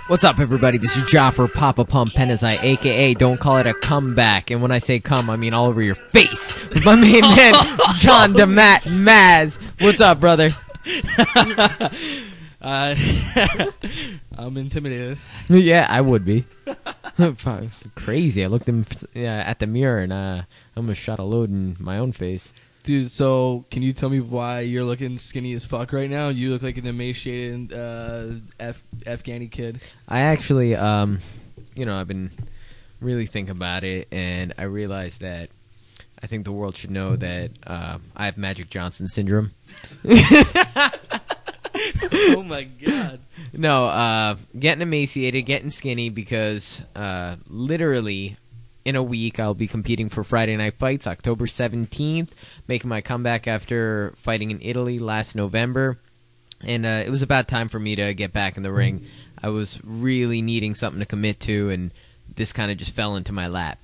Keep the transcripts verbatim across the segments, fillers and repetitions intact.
What's up, everybody? This is Joffer Papa Pump Penazai, a k a. Don't Call It a Comeback. And when I say come, I mean all over your face. With my main man, John DeMatt Maz. What's up, brother? uh, I'm intimidated. Yeah, I would be. Crazy. I looked in, uh, at the mirror and uh, I almost shot a load in my own face. Dude, so can you tell me why you're looking skinny as fuck right now? You look like an emaciated uh, Af- Afghani kid. I actually, um, you know, I've been really thinking about it, and I realized that I think the world should know that uh, I have Magic Johnson syndrome. Oh, my God. No, uh, getting emaciated, getting skinny, because uh, literally in a week I'll be competing for Friday Night Fights, October seventeenth, making my comeback after fighting in Italy last November. And uh, it was about time for me to get back in the ring. I was really needing something to commit to, and this kind of just fell into my lap.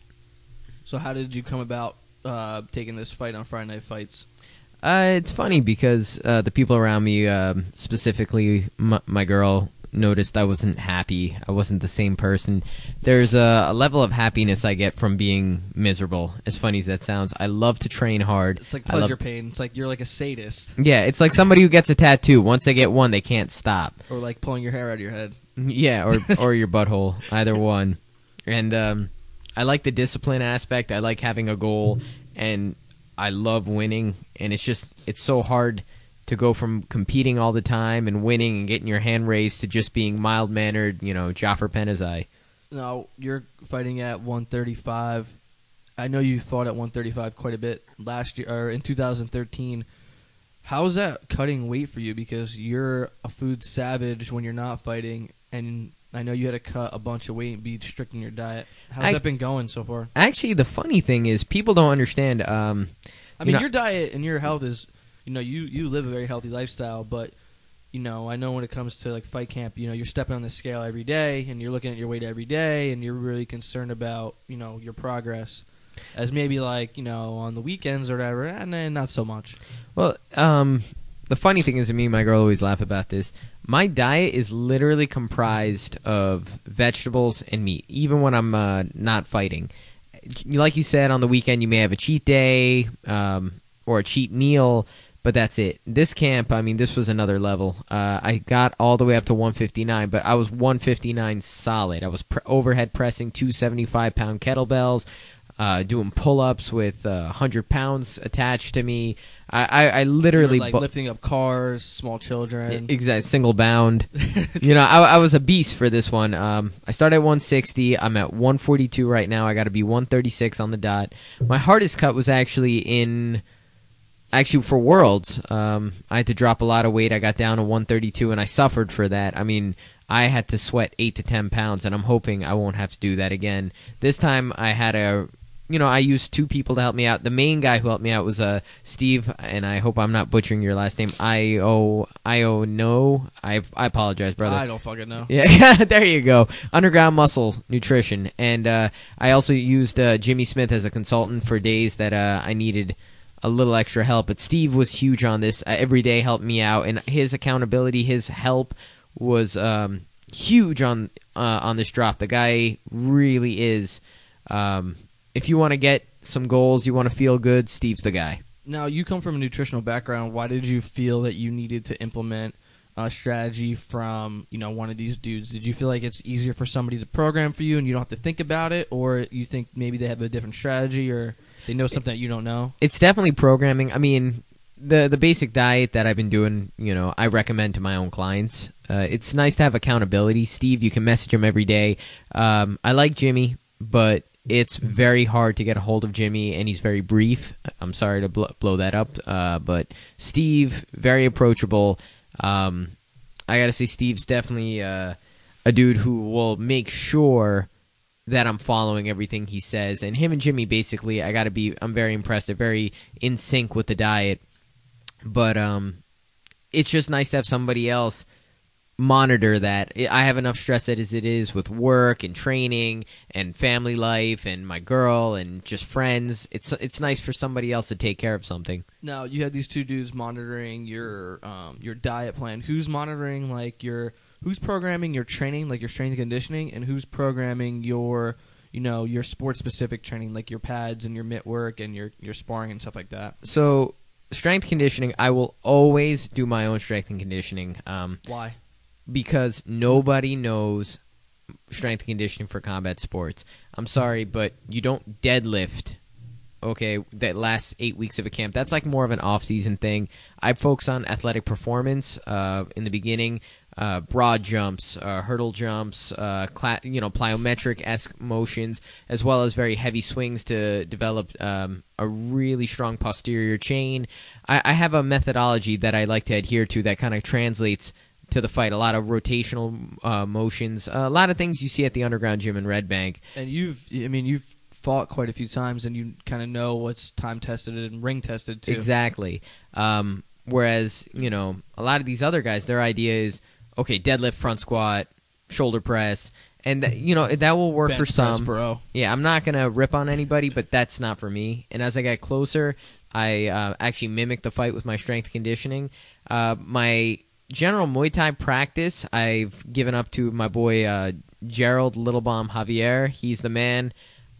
So how did you come about uh, taking this fight on Friday Night Fights? Uh, it's funny because uh, the people around me, um, specifically m- my girl, noticed I wasn't happy. I wasn't the same person. There's a, a level of happiness I get from being miserable. As funny as that sounds, I love to train hard. It's like pleasure love- pain. It's like you're like a sadist. Yeah, it's like somebody who gets a tattoo. Once they get one, they can't stop. Or like pulling your hair out of your head. Yeah, or or your butthole, either one. And um, I like the discipline aspect. I like having a goal, and I love winning. And it's just it's so hard to go from competing all the time and winning and getting your hand raised to just being mild-mannered, you know, Joffer Penazai. Now, you're fighting at one thirty-five. I know you fought at one thirty-five quite a bit last year, or in two thousand thirteen. How is that cutting weight for you? Because you're a food savage when you're not fighting, and I know you had to cut a bunch of weight and be strict in your diet. How's I, that been going so far? Actually, the funny thing is people don't understand. Um, I mean, you know, your diet and your health is, you know, you, you live a very healthy lifestyle, but, you know, I know when it comes to, like, fight camp, you know, you're stepping on the scale every day, and you're looking at your weight every day, and you're really concerned about, you know, your progress. As maybe, like, you know, on the weekends or whatever, and then not so much. Well, um, the funny thing is, to me, my girl always laugh about this. My diet is literally comprised of vegetables and meat, even when I'm uh, not fighting. Like you said, on the weekend you may have a cheat day um, or a cheat meal, but that's it. This camp, I mean, this was another level. Uh, I got all the way up to one fifty-nine, but I was one fifty-nine solid. I was pre- overhead pressing two seventy-five pound kettlebells, uh, doing pull-ups with uh, one hundred pounds attached to me. I, I, I literally... You were, like, bu- lifting up cars, small children. Exactly, single bound. You know, I, I was a beast for this one. Um, I started at one sixty. I'm at one forty-two right now. I got to be one thirty-six on the dot. My hardest cut was actually in... Actually, for Worlds, um, I had to drop a lot of weight. I got down to one thirty-two, and I suffered for that. I mean, I had to sweat eight to ten pounds, and I'm hoping I won't have to do that again. This time, I had a... You know, I used two people to help me out. The main guy who helped me out was uh, Steve, and I hope I'm not butchering your last name. I O I O no. I I apologize, brother. I don't fucking know. Yeah, there you go. Underground Muscle Nutrition, and uh, I also used uh, Jimmy Smith as a consultant for days that uh, I needed a little extra help. But Steve was huge on this. Uh, every day helped me out, and his accountability, his help was um, huge on uh, on this drop. The guy really is. Um, If you want to get some goals, you want to feel good, Steve's the guy. Now, you come from a nutritional background. Why did you feel that you needed to implement a strategy from, you know, one of these dudes? Did you feel like it's easier for somebody to program for you and you don't have to think about it? Or you think maybe they have a different strategy or they know something that you don't know? It's definitely programming. I mean, the the basic diet that I've been doing, you know, I recommend to my own clients. Uh, it's nice to have accountability. Steve, you can message him every day. Um, I like Jimmy, but... It's very hard to get a hold of Jimmy, and he's very brief. I'm sorry to bl- blow that up, uh, but Steve, very approachable. Um, I got to say, Steve's definitely uh, a dude who will make sure that I'm following everything he says. And him and Jimmy, basically, I got to be. I'm very impressed. They're very in sync with the diet, but um, it's just nice to have somebody else monitor that. I have enough stress as it is with work and training and family life and my girl and just friends. It's it's nice for somebody else to take care of something. Now, you had these two dudes monitoring your um, your diet plan. Who's monitoring like your who's programming your training, like your strength and conditioning, and who's programming your, you know, your sport specific training, like your pads and your mitt work and your your sparring and stuff like that? So strength conditioning, I will always do my own strength and conditioning. Um, Why? Because nobody knows strength and conditioning for combat sports. I'm sorry, but you don't deadlift, okay, that last eight weeks of a camp. That's like more of an off-season thing. I focus on athletic performance uh, in the beginning, uh, broad jumps, uh, hurdle jumps, uh, cla- you know, plyometric-esque motions, as well as very heavy swings to develop um, a really strong posterior chain. I, I have a methodology that I like to adhere to that kind of translates to the fight. A lot of rotational uh, motions, a lot of things you see at the Underground Gym in Red Bank. And you've, I mean, you've fought quite a few times, and you kind of know what's time tested and ring tested too. Exactly. Um, whereas, you know, a lot of these other guys, their idea is, okay, deadlift, front squat, shoulder press, and th- you know that will work Bench for some. press, bro. Yeah, I'm not gonna rip on anybody, but that's not for me. And as I got closer, I uh, actually mimicked the fight with my strength conditioning. Uh, my general Muay Thai practice, I've given up to my boy uh, Gerald Littlebomb Javier. He's the man.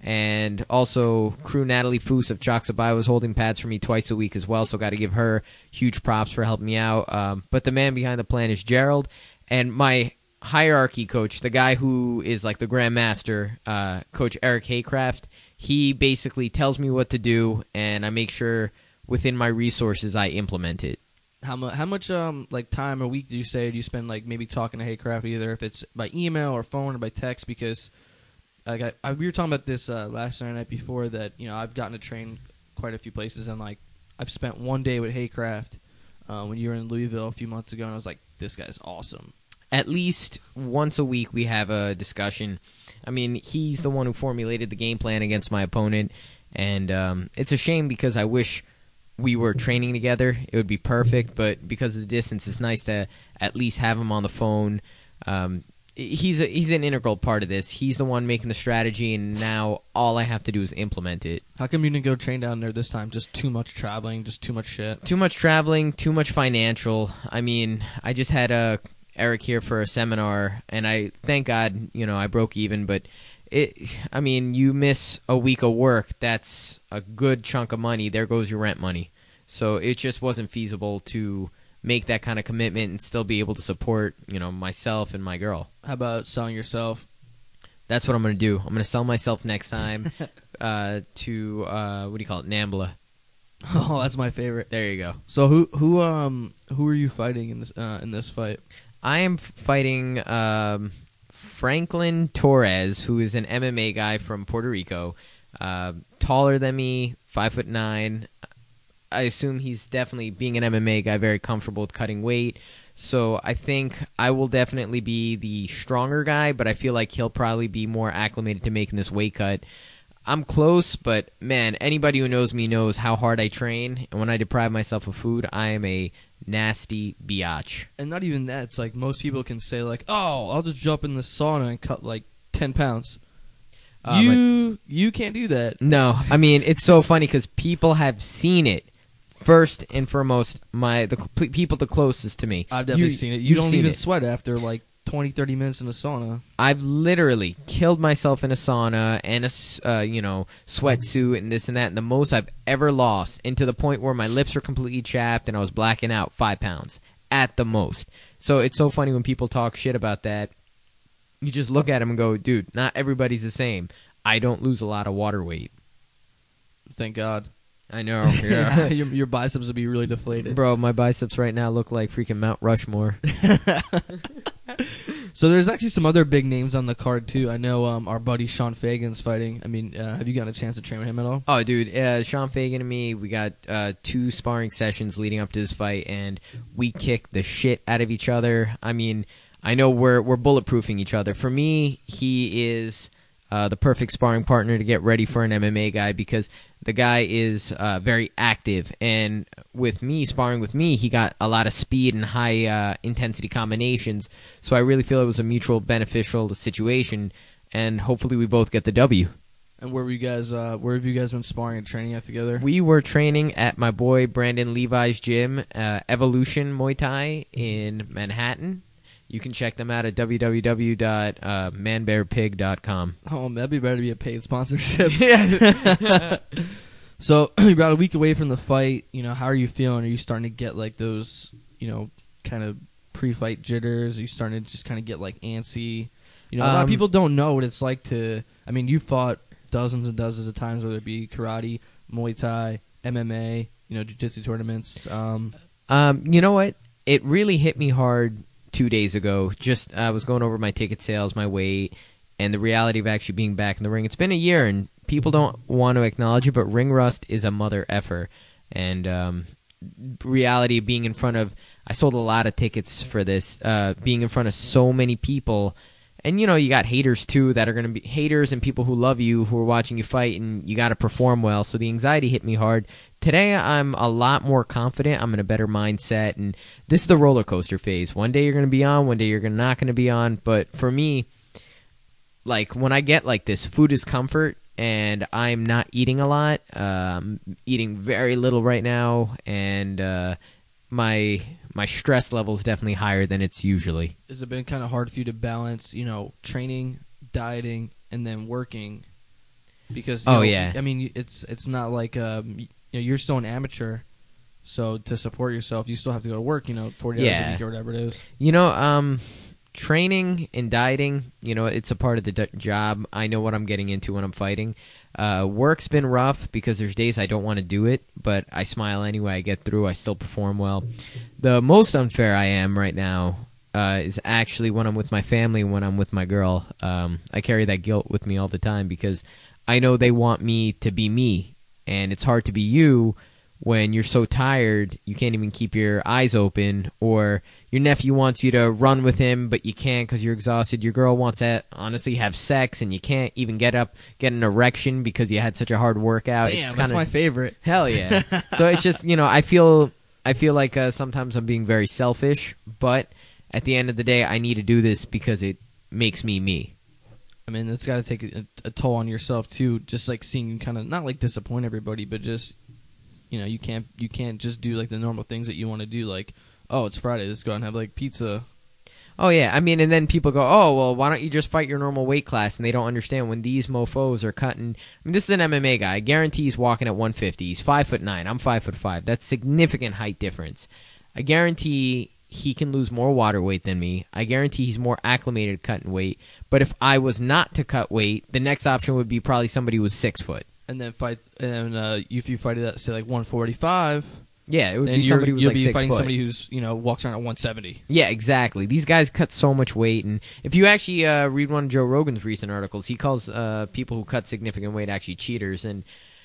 And also, crew Natalie Foose of Choxabai was holding pads for me twice a week as well, so got to give her huge props for helping me out. Um, but the man behind the plan is Gerald. And my hierarchy coach, the guy who is like the grandmaster, uh, Coach Eric Haycraft, he basically tells me what to do, and I make sure within my resources I implement it. How much? How much? Um, like time a week do you say do you spend like maybe talking to Haycraft, either if it's by email or phone or by text? Because like I, I, we were talking about this uh, last Saturday night before that. You know, I've gotten to train quite a few places, and like I've spent one day with Haycraft uh, when you were in Louisville a few months ago, and I was like, this guy's awesome. At least once a week we have a discussion. I mean, he's the one who formulated the game plan against my opponent, and um, it's a shame because I wish we were training together. It would be perfect, but because of the distance, it's nice to at least have him on the phone. Um, he's a, he's an integral part of this. He's the one making the strategy, and now all I have to do is implement it. How come you didn't go train down there this time? Just too much traveling, just too much shit. Too much traveling, too much financial. I mean, I just had a Eric here for a seminar, and I thank God, you know, I broke even, but it, I mean, you miss a week of work, that's a good chunk of money. There goes your rent money. So it just wasn't feasible to make that kind of commitment and still be able to support, you know, myself and my girl. How about selling yourself? That's what I'm going to do. I'm going to sell myself next time uh, to, uh, what do you call it, Nambla. Oh, that's my favorite. There you go. So who who um who are you fighting in this uh, in this fight? I am fighting um, Franklin Torres, who is an M M A guy from Puerto Rico. Uh, taller than me, five foot nine. I assume he's definitely, being an M M A guy, very comfortable with cutting weight. So I think I will definitely be the stronger guy, but I feel like he'll probably be more acclimated to making this weight cut. I'm close, but man, anybody who knows me knows how hard I train, and when I deprive myself of food, I am a nasty biatch. And not even that. It's like most people can say like, "Oh, I'll just jump in the sauna and cut like ten pounds." Um, you you can't do that. No, I mean, it's so funny because people have seen it. First and foremost, my the cl- people the closest to me. I've definitely You- seen it. You you've don't seen even it. sweat after like twenty, thirty minutes in the sauna. I've literally killed myself in a sauna and a s- uh, you know sweatsuit and this and that. And the most I've ever lost, and to the point where my lips were completely chapped and I was blacking out, five pounds at the most. So it's so funny when people talk shit about that. You just look at them and go, dude, not everybody's the same. I don't lose a lot of water weight. Thank God. I know. Yeah. your, your biceps would be really deflated. Bro, my biceps right now look like freaking Mount Rushmore. So there's actually some other big names on the card too. I know um, our buddy Sean Fagan's fighting. I mean, uh, have you gotten a chance to train with him at all? Oh, dude, uh, Sean Fagan and me, we got uh, two sparring sessions leading up to this fight, and we kick the shit out of each other. I mean, I know we're we're bulletproofing each other. For me, he is uh, the perfect sparring partner to get ready for an M M A guy because the guy is uh, very active, and with me, sparring with me, he got a lot of speed and high uh, intensity combinations, so I really feel it was a mutual beneficial situation, and hopefully we both get the W. And where were you guys? Uh, where have you guys been sparring and training at together? We were training at my boy Brandon Levi's gym, uh, Evolution Muay Thai in Manhattan. You can check them out at w w w dot man bear pig dot com. Oh, that'd be better to be a paid sponsorship. Yeah. So you're about a week away from the fight. You know, how are you feeling? Are you starting to get like those, you know, kind of pre-fight jitters? Are you starting to just kind of get like antsy? You know, a lot Um, of people don't know what it's like to. I mean, you fought dozens and dozens of times, whether it be karate, Muay Thai, M M A, you know, jiu-jitsu tournaments. Um, Um, you know what? It really hit me hard two days ago. Just I was going over my ticket sales, my weight, and the reality of actually being back in the ring. It's been a year, and people don't want to acknowledge it, but ring rust is a mother effer. And um, reality of being in front of, I sold a lot of tickets for this, uh, being in front of so many people. And, you know, you got haters, too, that are going to be haters and people who love you, who are watching you fight, and you got to perform well. So the anxiety hit me hard. Today, I'm a lot more confident. I'm in a better mindset. And this is the roller coaster phase. One day you're going to be on, one day you're not going to be on. But for me, like, when I get like this, food is comfort, and I'm not eating a lot. Um, eating very little right now, and uh, my my stress level is definitely higher than it's usually. has it been kind of hard for you to balance, you know, training, dieting, and then working? Because you Oh, know, yeah. I mean, it's it's not like um, you know, you're still an amateur, so to support yourself, you still have to go to work. You know, forty hours a Yeah. week or whatever it is. You know, um, training and dieting, you know, it's a part of the d- job. I know what I'm getting into when I'm fighting. Uh, work's been rough because there's days I don't want to do it, but I smile anyway. I get through. I still perform well. The most unfair I am right now uh, is actually when I'm with my family, when I'm with my girl. Um, I carry that guilt with me all the time because I know they want me to be me, and it's hard to be you when you're so tired you can't even keep your eyes open, or your nephew wants you to run with him but you can't because you're exhausted. Your girl wants to honestly have sex and you can't even get up, get an erection because you had such a hard workout. Damn, it's that's kinda, my favorite. hell yeah. So it's just, you know, I feel I feel like uh, sometimes I'm being very selfish, but at the end of the day I need to do this because it makes me me. I mean, it's got to take a, a toll on yourself too. Just like seeing you kind of not like disappoint everybody, but just, you know, you can't you can't just do like the normal things that you want to do. Like, oh, it's Friday, let's go out and have like pizza. Oh, yeah. I mean, and then people go, oh, well, why don't you just fight your normal weight class? And they don't understand when these mofos are cutting. I mean, this is an M M A guy. I guarantee he's walking at one fifty. He's five foot nine. I'm five foot five. That's significant height difference. I guarantee he can lose more water weight than me. I guarantee he's more acclimated cutting weight. But if I was not to cut weight, the next option would be probably somebody who was six foot. And then fight, and uh, if you fight it at say like one forty-five, Yeah, it would then be you're, somebody who's you'll like be six fighting foot. somebody who's, you know, walks around at one seventy. Yeah, exactly. These guys cut so much weight, and if you actually uh, read one of Joe Rogan's recent articles, he calls uh, people who cut significant weight actually cheaters, and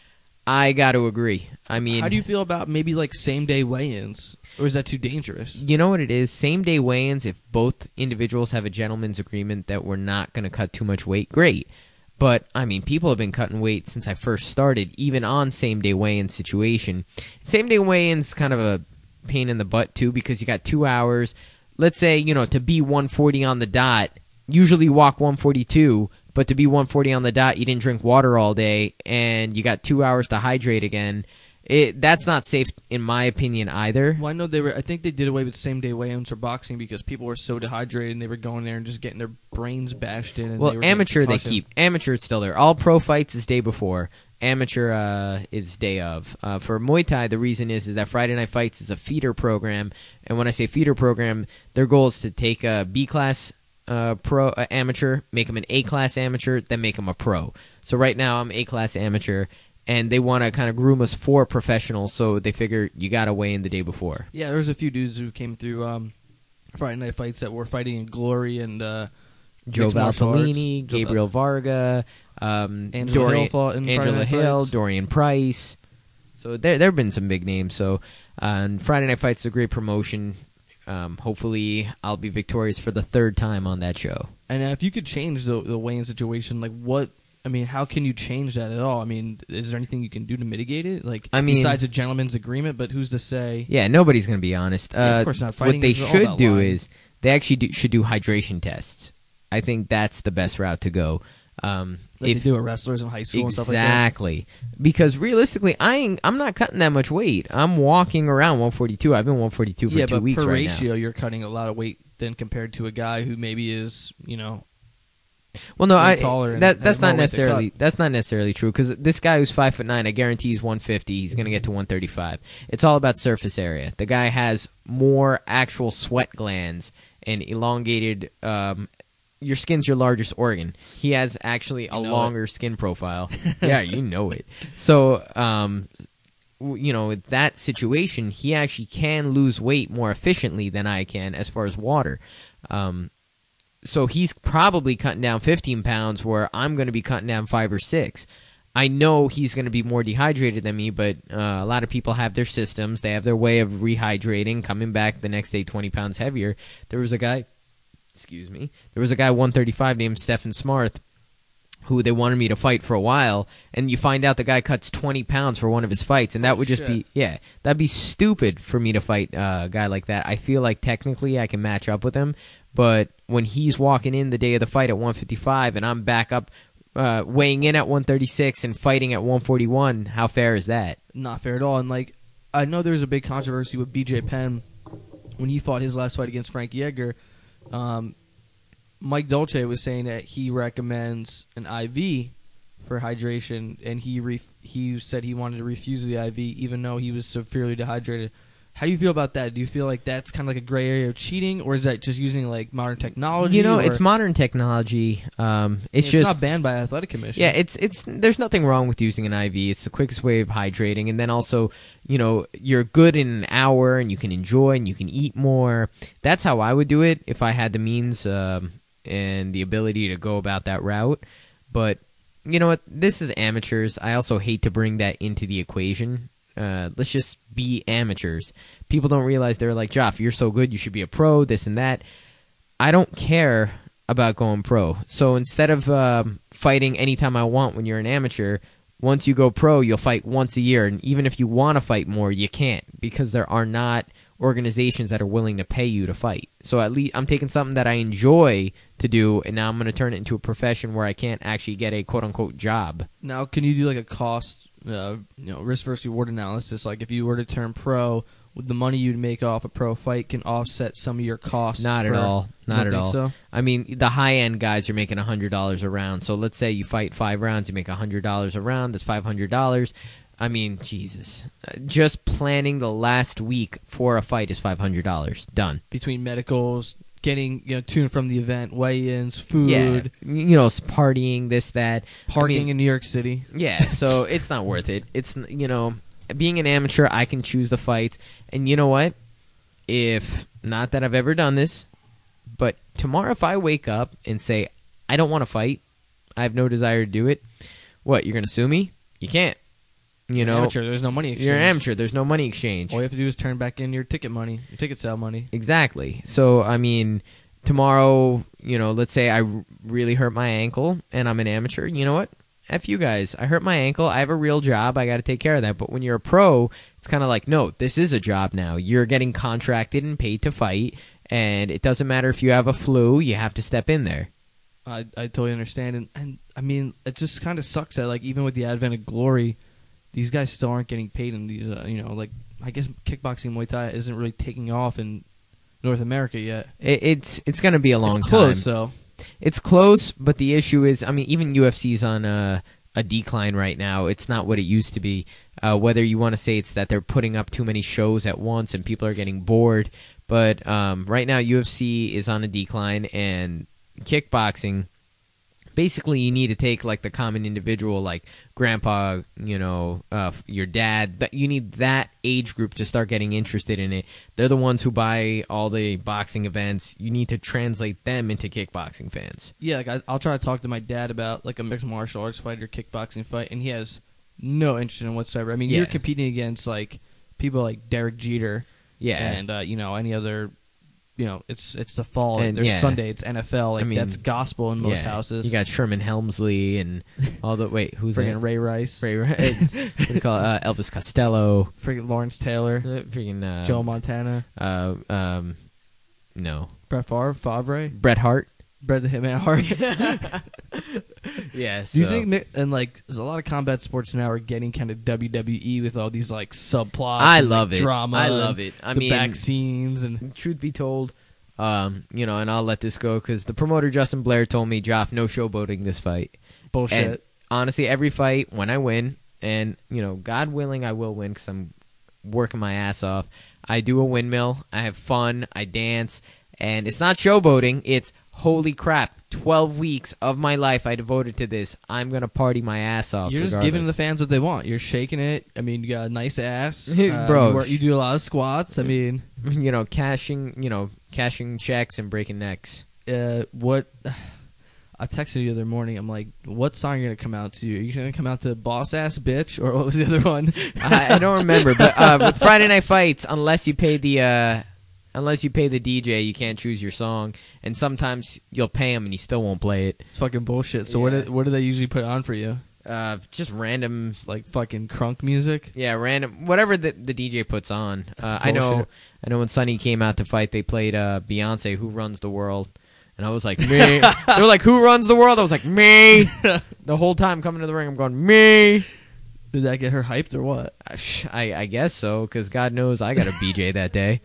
I got to agree. I mean, How do you feel about maybe like same day weigh-ins, or is that too dangerous? you know what it is? Same day weigh-ins, if both individuals have a gentleman's agreement that we're not going to cut too much weight, great. But, I mean, people have been cutting weight since I first started, even on same day weigh-in situation. Same day weigh-in's kind of a pain in the butt, too, because you got two hours. Let's say, you know, to be one forty on the dot, usually walk one forty-two, but to be one forty on the dot, you didn't drink water all day, and you got two hours to hydrate again. It, that's not safe, in my opinion, either. Well, I know they were. I think they did away with same day weigh-ins for boxing because people were so dehydrated and they were going there and just getting their brains bashed in. And Well, they were getting amateur they concussion. keep. Amateur it's still there. All pro fights is day before. Amateur uh, is day of. Uh, for Muay Thai, the reason is is that Friday Night Fights is a feeder program, and when I say feeder program, their goal is to take a B class uh, pro uh, amateur, make them an A class amateur, then make them a pro. So right now I'm A class amateur, and they want to kind of groom us for professionals, so they figure you got to weigh in the day before. Yeah, there was a few dudes who came through um, Friday Night Fights that were fighting in Glory and uh, Joe mixed martial arts. Valtellini, Joe Gabriel Varga, um, Angela Dorian, Hill fought in Friday Angela Night Hill, Fights. Dorian Price. So there there have been some big names. So uh, and Friday Night Fights is a great promotion. Um, hopefully, I'll be victorious for the third time on that show. And uh, if you could change the the weigh-in situation, like what? I mean, how can you change that at all? I mean, is there anything you can do to mitigate it? Like, I mean- besides a gentleman's agreement, but who's to say? Yeah, nobody's going to be honest. Uh, Yeah, of course not. Fighting what they is all should about do lying. is they actually do, should do hydration tests. I think that's the best route to go. Um, Like if, they do with wrestlers in high school and stuff like that. Exactly. Because realistically, I ain't, I'm not cutting that much weight. I'm walking around one forty-two. I've been one forty-two for Yeah, two but weeks per right ratio, now. you're cutting a lot of weight then compared to a guy who maybe is, you know, Well, no, way I taller and that has that's more not weight to necessarily cut. that's not necessarily true because this guy who's five foot nine, I guarantee he's one fifty. He's going to get to one thirty-five. It's all about surface area. The guy has more actual sweat glands and elongated. Um, your skin's your largest organ. He has actually a You know longer it. skin profile. Yeah, you know it. So, um, w- you know, with that situation, he actually can lose weight more efficiently than I can as far as water. Um, So he's probably cutting down fifteen pounds where I'm going to be cutting down five or six. I know he's going to be more dehydrated than me, but uh, a lot of people have their systems. They have their way of rehydrating, coming back the next day twenty pounds heavier. There was a guy, excuse me, there was a guy one thirty-five named Stephen Smart who they wanted me to fight for a while, and you find out the guy cuts twenty pounds for one of his fights, and that Oh, would just shit. be, yeah, that'd be stupid for me to fight uh, a guy like that. I feel like technically I can match up with him, but when he's walking in the day of the fight at one fifty-five and I'm back up uh, weighing in at one thirty-six and fighting at one forty-one, how fair is that? Not fair at all. And like, I know there was a big controversy with B J Penn when he fought his last fight against Frankie Edgar. Um, Mike Dolce was saying that he recommends an I V for hydration, and he ref- he said he wanted to refuse the I V even though he was severely dehydrated. How do you feel about that? Do you feel like that's kind of like a gray area of cheating, or is that just using like modern technology? You know, or- it's modern technology. Um, it's, it's just not banned by athletic commission. Yeah, it's it's there's nothing wrong with using an I V. It's the quickest way of hydrating, and then also, you know, you're good in an hour, and you can enjoy, and you can eat more. That's how I would do it if I had the means um, and the ability to go about that route. But you know what? This is amateurs. I also hate to bring that into the equation. Uh, let's just be amateurs. People don't realize they're like, Joff, you're so good, you should be a pro, this and that. I don't care about going pro. So instead of um, fighting anytime I want when you're an amateur, once you go pro, you'll fight once a year. And even if you want to fight more, you can't because there are not organizations that are willing to pay you to fight. So at least I'm taking something that I enjoy to do, and now I'm going to turn it into a profession where I can't actually get a quote-unquote job. Now, can you do like a cost, uh, you know, risk versus reward analysis? Like if you were to turn pro, would the money you'd make off a pro fight can offset some of your costs? Not for, at all. You Not don't at think all. So? I mean, the high-end guys are making one hundred dollars a round. So let's say you fight five rounds, you make one hundred dollars a round. That's five hundred dollars. I mean, Jesus. Uh, Just planning the last week for a fight is five hundred dollars. Done. Between medicals, getting you know to and from the event, weigh-ins, food, Yeah. You know, s- partying, this, that. parking I mean, in New York City. Yeah, so it's not worth it. It's, you know, being an amateur, I can choose the fights. And you know what? If, not that I've ever done this, but tomorrow if I wake up and say, I don't want to fight, I have no desire to do it, what, you're going to sue me? You can't. You know, amateur, there's no money exchange. you're an amateur. There's no money exchange. All you have to do is turn back in your ticket money, your ticket sale money. Exactly. So, I mean, tomorrow, you know, let's say I r- really hurt my ankle and I'm an amateur. You know what? F you guys. I hurt my ankle. I have a real job. I got to take care of that. But when you're a pro, it's kind of like, no, this is a job now. You're getting contracted and paid to fight. And it doesn't matter if you have a flu. You have to step in there. I I totally understand, and and I mean it just kind of sucks that like even with the advent of glory, these guys still aren't getting paid in these. Uh, you know, like I guess kickboxing, Muay Thai isn't really taking off in North America yet. It, it's it's going to be a long it's close, time. though. It's close, but the issue is, I mean, even U F C's on a, a decline right now. It's not what it used to be. Uh, whether you want to say it's that they're putting up too many shows at once and people are getting bored, but um, right now U F C is on a decline, and kickboxing, basically you need to take like the common individual, like grandpa, you know, uh, your dad. That you need that age group to start getting interested in it. They're the ones who buy all the boxing events. You need to translate them into kickboxing fans. Yeah, like I, I'll try to talk to my dad about like a mixed martial arts fight or kickboxing fight, and he has no interest in it whatsoever. I mean, Yeah. you're competing against like people like Derek Jeter, Yeah, and uh, you know any other. You know, it's it's the fall. And, There's yeah. Sunday. It's N F L. Like I mean, that's gospel in most yeah. houses. You got Sherman Helmsley and all the wait, who's friggin' that? Ray Rice, Ray, Ray, what do you call it? Uh, Elvis Costello, friggin' Lawrence Taylor, uh, freaking uh, Joe Montana, uh, um, no, Brett Favre, Favre, Bret Hart. Bret the Hitman Hart. Yeah. Do you so- think, mi- and like, there's a lot of combat sports now are getting kind of W W E with all these like subplots. I and, love like, it. Drama. I and love it. I the mean, back scenes and truth be told, um, you know, and I'll let this go because the promoter Justin Blair told me, Joff, no showboating this fight. bullshit. And honestly, every fight when I win, and you know, God willing, I will win because I'm working my ass off. I do a windmill. I have fun. I dance, and it's not showboating. It's holy crap. Twelve weeks of my life I devoted to this. I'm gonna party my ass off. You're just regardless. giving the fans what they want. You're shaking it. I mean, you got a nice ass, Bro. You, work- you do a lot of squats. I mean, you know, cashing, you know, cashing checks and breaking necks. uh, what? I texted you the other morning. I'm like, what song are you gonna come out to? Are you gonna come out to Boss Ass Bitch, or what was the other one? I, I don't remember, but uh, with Friday Night Fights, unless you pay the uh, unless you pay the D J, you can't choose your song, and sometimes you'll pay him and he still won't play it. It's fucking bullshit. So what? Yeah. Do, what do they usually put on for you? Uh, just random, Like fucking crunk music? yeah, random, whatever the, the D J puts on. Uh, That's I know, bullshit. I know. When Sonny came out to fight, they played uh, Beyonce, "Who Runs the World," and I was like, me. They were like, "Who runs the world?" I was like, me. The whole time coming to the ring, I'm going, me. Did that get her hyped or what? I, I guess so, because God knows I got a B J that day.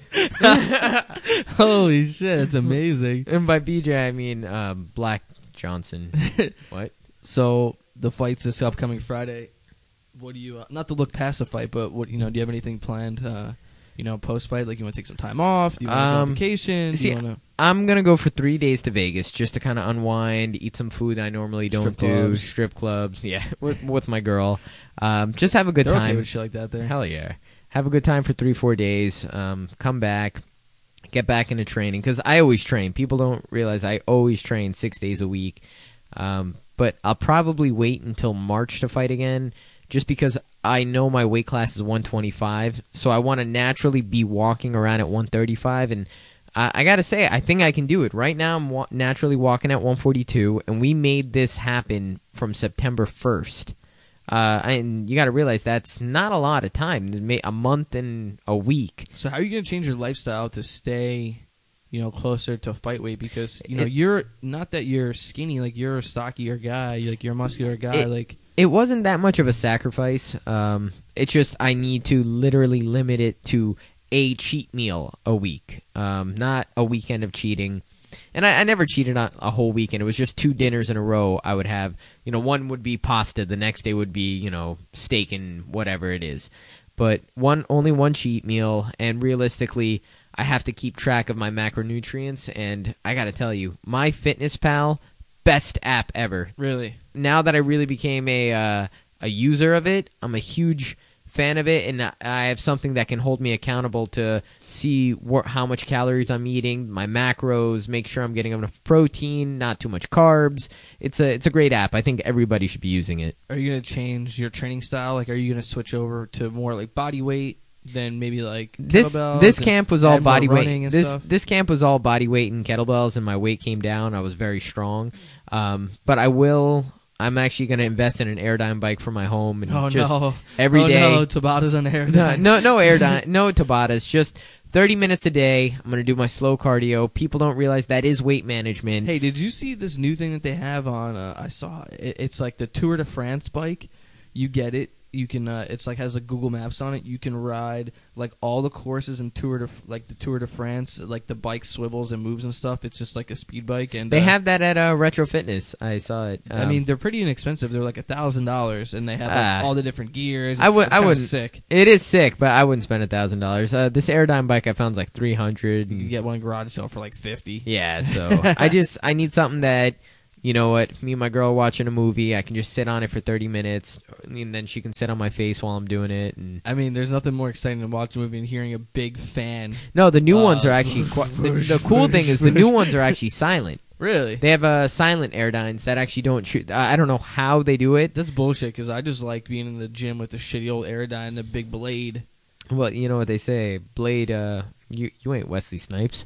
Holy shit, it's amazing. And by B J, I mean um, Black Johnson. What? So the fight's this upcoming Friday. What do you? Uh, not to look past the fight, but what you know? Do you have anything planned? Uh, you know, post fight, like you want to take some time off? Do you want to go on Um, vacation? Do see, you want to? I'm going to go for three days to Vegas just to kind of unwind, eat some food I normally don't Strip do, clubs. strip clubs, yeah, with, with my girl. Um, just have a good They're time. okay with shit like that there. Hell yeah. Have a good time for three, four days. Um, come back, get back into training, because I always train. People don't realize I always train six days a week. Um, but I'll probably wait until March to fight again, just because I know my weight class is one twenty-five, so I want to naturally be walking around at one thirty-five, and I, I got to say, I think I can do it. Right now, I'm wa- naturally walking at one forty-two, and we made this happen from September first. Uh, and you got to realize that's not a lot of time. It's ma- A month and a week. So how are you going to change your lifestyle to stay, you know, closer to fight weight? Because you know It- you're not that you're skinny, like you're a stockier guy, like you're a muscular guy, It- like. It wasn't that much of a sacrifice. Um, it's just I need to literally limit it to a cheat meal a week, um, not a weekend of cheating. And I, I never cheated on a whole weekend. It was just two dinners in a row I would have. You know, one would be pasta. The next day would be, you know, steak and whatever it is. But one only one cheat meal, and realistically, I have to keep track of my macronutrients. And I got to tell you, MyFitnessPal, best app ever. Really? Now that I really became a uh, a user of it, I'm a huge fan of it, and I have something that can hold me accountable to see wh- how much calories I'm eating, my macros, make sure I'm getting enough protein, not too much carbs. It's a it's a great app. I think everybody should be using it. Are you going to change your training style? Like, are you going to switch over to more like body weight than maybe like This kettlebells this and camp was all add more body weight. running and This stuff? this camp was all body weight and kettlebells, and my weight came down. I was very strong, um, but I will. I'm actually going to invest in an Airdyne bike for my home, and Oh just no! every oh, day. no, Tabatas on air. No, no, no Airdyne, no Tabatas. Just thirty minutes a day. I'm going to do my slow cardio. People don't realize that is weight management. Hey, did you see this new thing that they have on? Uh, I saw it, it's like the Tour de France bike. You get it. You can. Uh, it's like has like Google Maps on it. You can ride like all the courses in Tour de like the Tour de France. Like the bike swivels and moves and stuff. It's just like a speed bike. And They uh, have that at uh, Retro Fitness. I saw it. I Um, mean, they're pretty inexpensive. They're like a thousand dollars, and they have like, Ah. all the different gears. I It's, would- it's I kinda wouldn't- sick. it is sick, but I wouldn't spend a thousand dollars. Uh, This Airdyne bike I found is like three hundred. You can get one garage sale for like fifty. Yeah, so I just I need something that, you know what, me and my girl are watching a movie. I can just sit on it for thirty minutes, and then she can sit on my face while I'm doing it. And I mean, there's nothing more exciting than watching a movie and hearing a big fan. no, the new Uh, ones are actually qu- the, the cool thing is the new ones are actually silent. Really? They have uh, silent Airdynes that actually don't shoot. I I don't know how they do it. That's bullshit, because I just like being in the gym with the shitty old Aerodyne and the big blade. Well, you know what they say, Blade. Uh, you you ain't Wesley Snipes,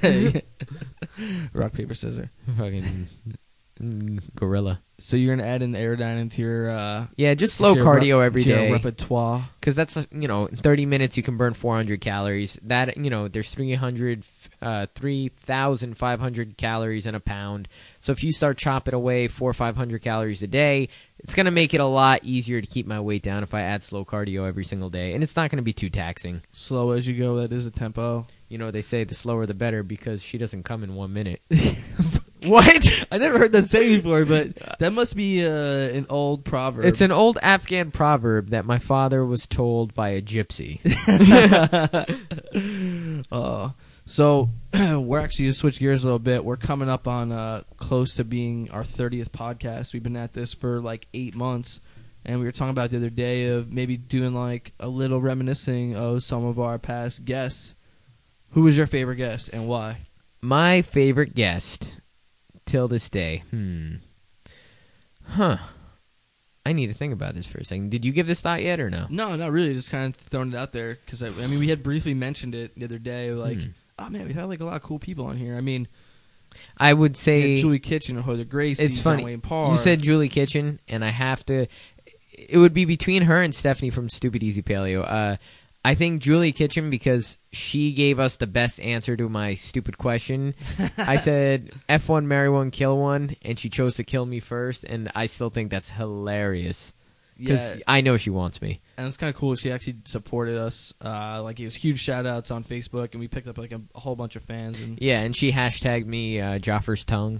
Rock, paper, scissors. fucking mm, gorilla. So you're going to add an Aerodyne into your... Uh, Yeah, just slow into your cardio re- every into your day. repertoire. Because that's, uh, you know, in thirty minutes you can burn four hundred calories. That, you know, there's three hundred uh, three thousand five hundred calories in a pound. So if you start chopping away four or five hundred calories a day, it's going to make it a lot easier to keep my weight down if I add slow cardio every single day. And it's not going to be too taxing. Slow as you go, that is a tempo. You know, they say the slower the better because she doesn't come in one minute. What? I never heard that saying before, but that must be uh, an old proverb. It's an old Afghan proverb that my father was told by a gypsy. uh, so we're actually to switch gears a little bit. We're coming up on uh, close to being our thirtieth podcast. We've been at this for like eight months, and we were talking about the other day of maybe doing like a little reminiscing of some of our past guests. Who was your favorite guest and why? My favorite guest till this day. Hmm. Huh. I need to think about this for a second. Did you give this thought yet or no? No, not really. Just kind of throwing it out there because I, I mean, we had briefly mentioned it the other day. Like, Hmm. oh man, we've had like a lot of cool people on here. I mean, I would we say had Julie Kitchen, Hoda Gracie, it's John funny. Wayne Parr. You said Julie Kitchen, and I have to. It would be between her and Stephanie from Stupid Easy Paleo. Uh, I think Julie Kitchen because she gave us the best answer to my stupid question. I said F one, marry one, kill one, and she chose to kill me first, and I still think that's hilarious because yeah, I know she wants me. and it's kind of cool. She actually supported us. Uh, like, it was huge shout outs on Facebook, and we picked up like a, a whole bunch of fans. And Yeah, and she hashtagged me uh, Joffer's tongue.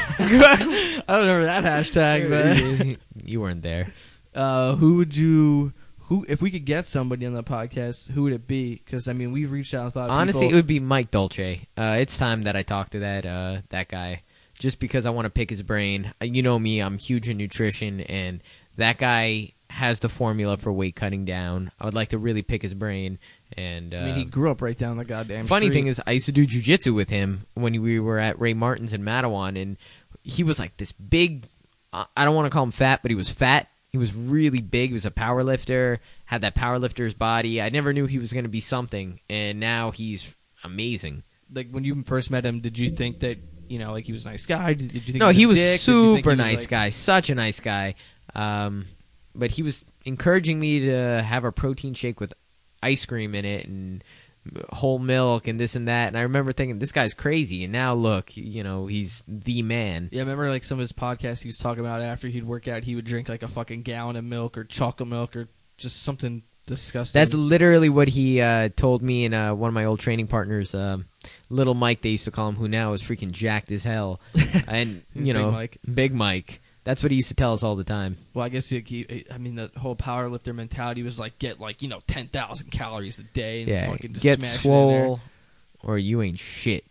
I don't remember that hashtag, but You weren't there. uh, who would you? Who, if we could get somebody on the podcast, who would it be? Because I mean, we've reached out and thought. Honestly, people, it would be Mike Dolce. Uh, it's time that I talk to that uh, that guy, just because I want to pick his brain. Uh, you know me, I'm huge in nutrition, and that guy has the formula for weight cutting down. I would like to really pick his brain. And uh, I mean, he grew up right down the goddamn. funny street. thing is, I used to do jujitsu with him when we were at Ray Martin's in Matawan, and he was like this big. Uh, I don't want to call him fat, but he was fat. He was really big. He was a power lifter, had that power lifter's body. I never knew he was going to be something, and now he's amazing. like when you first met him, did you think that you know, like he was a nice guy? Did, did you think No, he he was, was a dick? Did you think super he was, nice like- guy, such a nice guy. Um, but he was encouraging me to have a protein shake with ice cream in it and whole milk and this and that. And I remember thinking, this guy's crazy. And now look, you know, he's the man. Yeah, I remember like some of his podcasts he was talking about after he'd work out, he would drink like a fucking gallon of milk or chocolate milk or just something disgusting. That's literally what he uh, told me and uh, one of my old training partners, uh, Little Mike, they used to call him, who now is freaking jacked as hell. And, you Big know, Mike. Big Mike. That's what he used to tell us all the time. Well, I guess he, he, I mean, the whole power lifter mentality was like get like, you know, ten thousand calories a day and Yeah, fucking just get smash it in there. swole or you ain't shit.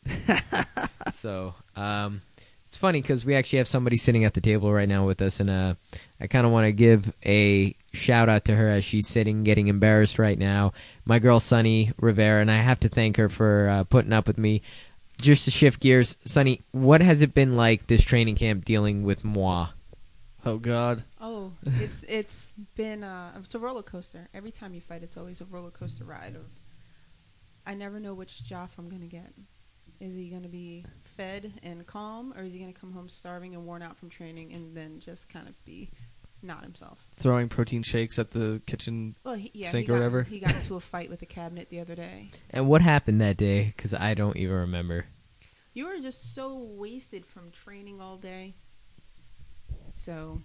So, um, it's funny because we actually have somebody sitting at the table right now with us, and uh, I kind of want to give a shout out to her as she's sitting getting embarrassed right now. My girl, Sunny Rivera, and I have to thank her for uh, putting up with me. Just to shift gears, Sunny, what has it been like this training camp dealing with moi? Oh God. Oh, it's it's been uh, it's a roller coaster. Every time you fight, it's always a roller coaster ride. Of I never know which Joff I'm gonna get. Is he gonna be fed and calm, or is he gonna come home starving and worn out from training, and then just kind of be not himself? Throwing protein shakes at the kitchen. Well, he, yeah, Sink he or got, whatever. He got into a fight with a cabinet the other day. And what happened that day? Because I don't even remember. You were just so wasted from training all day. So,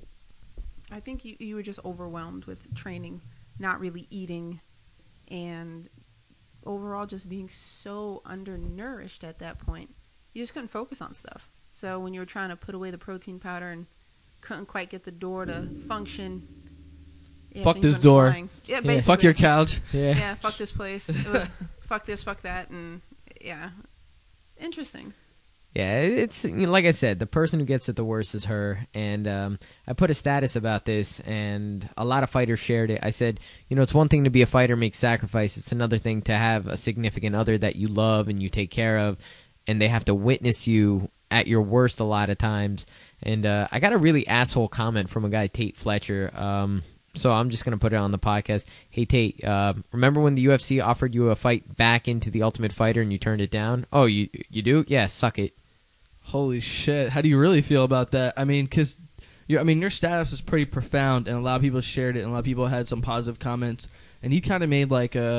I think you, you were just overwhelmed with training, not really eating, and overall just being so undernourished at that point. You just couldn't focus on stuff. So when you were trying to put away the protein powder and couldn't quite get the door to function. Yeah, Fuck things this went door. flying. Yeah, Yeah. basically. Fuck your couch. Yeah. Yeah, fuck this place. It was fuck this, fuck that, and yeah. Interesting. Yeah, it's you know, like I said, the person who gets it the worst is her. And um, I put a status about this, and a lot of fighters shared it. I said, you know, it's one thing to be a fighter, make sacrifice. It's another thing to have a significant other that you love and you take care of, and they have to witness you at your worst a lot of times. And uh, I got a really asshole comment from a guy, Tate Fletcher. Um, so I'm just going to put it on the podcast. Hey, Tate, uh, remember when the U F C offered you a fight back into the Ultimate Fighter and you turned it down? Oh, you you do? Yeah, suck it. Holy shit! How do you really feel about that? I mean, because I mean, your status is pretty profound, and a lot of people shared it, and a lot of people had some positive comments. And he kind of made like a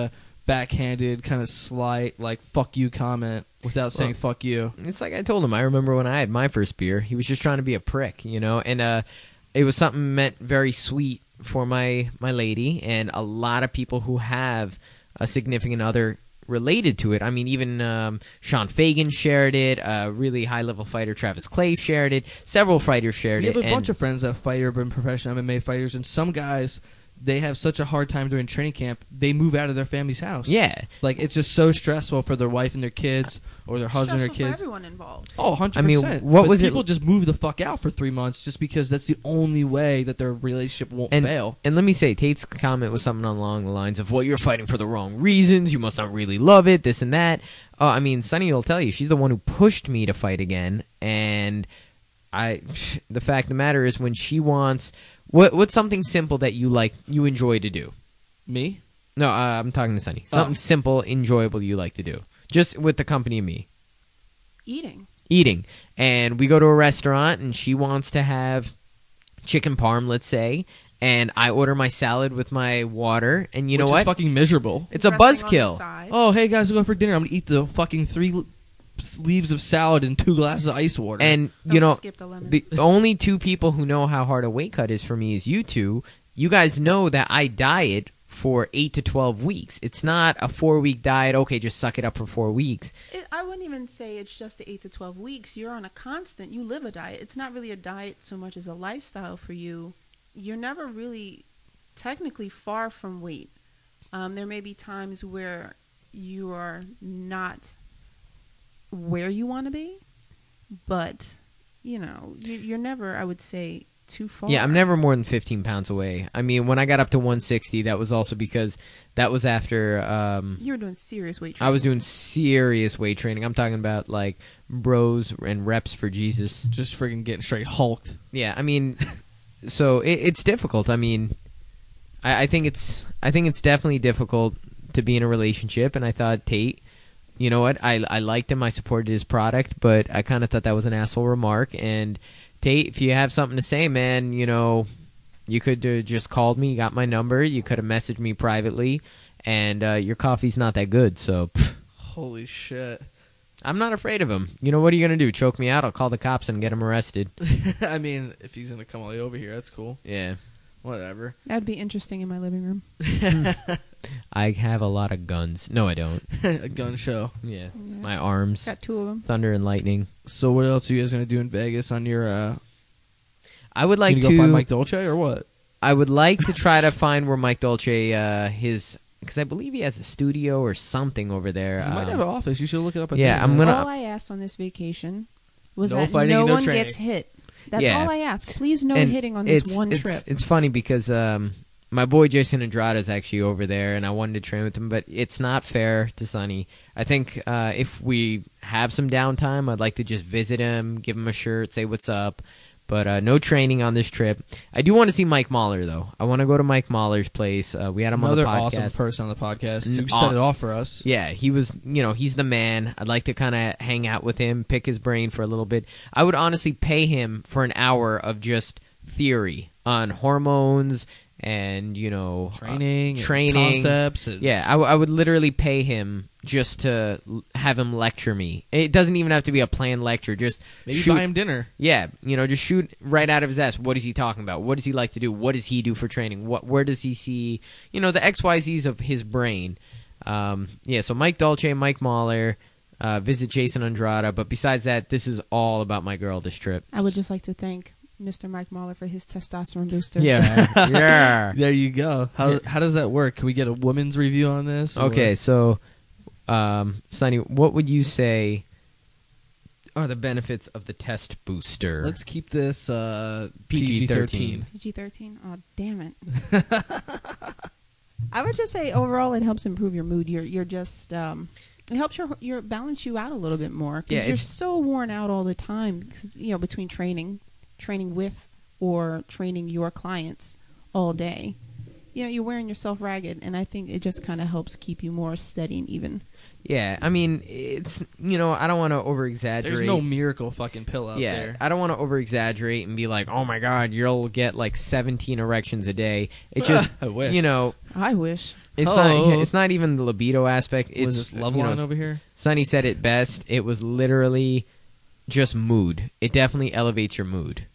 backhanded, kind of slight, like "fuck you" comment without saying Well, "fuck you"? It's like I told him. I remember when I had my first beer, he was just trying to be a prick, you know. And uh, it was something meant very sweet for my my lady, and a lot of people who have a significant other related to it. I mean, even um, Sean Fagan shared it. A really high level fighter, Travis Clay, shared it. Several fighters shared We have it. a and bunch of friends that fight or been professional M M A fighters, and some guys, they have such a hard time during training camp, they move out of their family's house. yeah. Like, it's just so stressful for their wife and their kids, or their husband or Stressful for kids. everyone involved. Oh, one hundred I mean, percent. what But was it- people just move the fuck out for three months just because that's the only way that their relationship won't And, fail. and let me say, Tate's comment was something along the lines of, well, you're fighting for the wrong reasons. You must not really love it, this and that. Oh, I mean, Sunny will tell you, she's the one who pushed me to fight again. And I, the fact of the matter is, when she wants, what what's something simple that you like, you enjoy to do? Me? No, uh, I'm talking to Sunny. Something Oh. simple, enjoyable you like to do. Just with the company of me. Eating. Eating. And we go to a restaurant, and she wants to have chicken parm, let's say, and I order my salad with my water, and you know Which what? is fucking miserable. It's a Dressing on the buzzkill. side. Oh, hey guys, we're going for dinner. I'm gonna eat the fucking three l- leaves of salad and two glasses of ice water. And, Don't you know, skip the lemon. the only two people who know how hard a weight cut is for me is you two. You guys know that I diet for eight to twelve weeks. It's not a four-week diet, okay, just suck it up for four weeks. It, I wouldn't even say it's just the eight to twelve weeks. You're on a constant. You live a diet. It's not really a diet so much as a lifestyle for you. You're never really technically far from weight. Um, there may be times where you are not where you want to be, but you know you, you're never, I would say, too far. Yeah, I'm never more than fifteen pounds away. I mean, when I got up to one sixty, that was also because that was after um, You were doing serious weight training. I was doing serious weight training. I'm talking about, like, bros and reps for Jesus. just friggin' getting straight hulked. Yeah, I mean, so it, it's difficult. I mean, I, I think it's I think it's definitely difficult to be in a relationship. And I thought Tate, you know what? I I liked him. I supported his product, but I kind of thought that was an asshole remark. And Tate, if you have something to say, man, you know, you could uh, just called me. You got my number. You could have messaged me privately. And uh, your coffee's not that good, so pff, Holy shit. I'm not afraid of him. You know, what are you gonna do? Choke me out? I'll call the cops and get him arrested. I mean, if he's gonna come all the way over here, that's cool. Yeah. Whatever. That'd be interesting in my living room. I have a lot of guns. No, I don't. A gun show. Yeah. Yeah. My arms. Got two of them. Thunder and lightning. So what else are you guys gonna do in Vegas on your? uh I would like you to. gonna go find Mike Dolce or what? I would like to try to find where Mike Dolce, uh, his, because I believe he has a studio or something over there. You might Um, have an office. You should look it up. At yeah, the I'm internet. gonna- All I asked on this vacation was No that fighting no and no one training. gets hit. That's Yeah. all I ask. Please, no and hitting on this it's- one it's, trip. It's funny because um, my boy Jason Andrade is actually over there, and I wanted to train with him, but it's not fair to Sonny. I think uh, if we have some downtime, I'd like to just visit him, give him a shirt, say what's up. But uh, no training on this trip. I do want to see Mike Mahler, though. I want to go to Mike Mahler's place. Uh, we had him Another on the podcast. awesome person on the podcast N- who aw- set it off for us. Yeah, he was, you know, he's the man. I'd like to kind of hang out with him, pick his brain for a little bit. I would honestly pay him for an hour of just theory on hormones and, you know, uh, Training, and training. concepts. And Yeah, I, w- I would literally pay him just to l- have him lecture me. It doesn't even have to be a planned lecture. Just maybe shoot, buy him dinner. yeah, you know, just shoot right out of his ass. What is he talking about? What does he like to do? What does he do for training? What, where does he see, you know, the X Y Zs of his brain? Um, yeah, so Mike Dolce, Mike Mahler, uh, visit Jason Andrade. But besides that, this is all about my girl this trip. I would just like to thank Mister Mike Mahler for his testosterone booster. Yeah, yeah. There you go. How how does that work? Can we get a woman's review on this? or- Okay, so, um, Sonny, what would you say are the benefits of the test booster? Let's keep this uh, P G P G thirteen. thirteen. P G thirteen? Oh, damn it. I would just say overall it helps improve your mood. You're you're just um, it helps your your balance you out a little bit more because Yeah, you're it's- so worn out all the time because you know between training, training with or training your clients all day. You know, you're wearing yourself ragged, and I think it just kind of helps keep you more steady and even. Yeah, I mean, it's, you know, I don't want to over-exaggerate. There's no miracle fucking pill out yeah, there. I don't want to over-exaggerate and be like, oh my God, you'll get like seventeen erections a day. It just, I wish. you know, I wish. it's Oh. not it's not even the libido aspect. It's, Was this love you know, line over here? Sonny said it best. It was literally just mood. It definitely elevates your mood.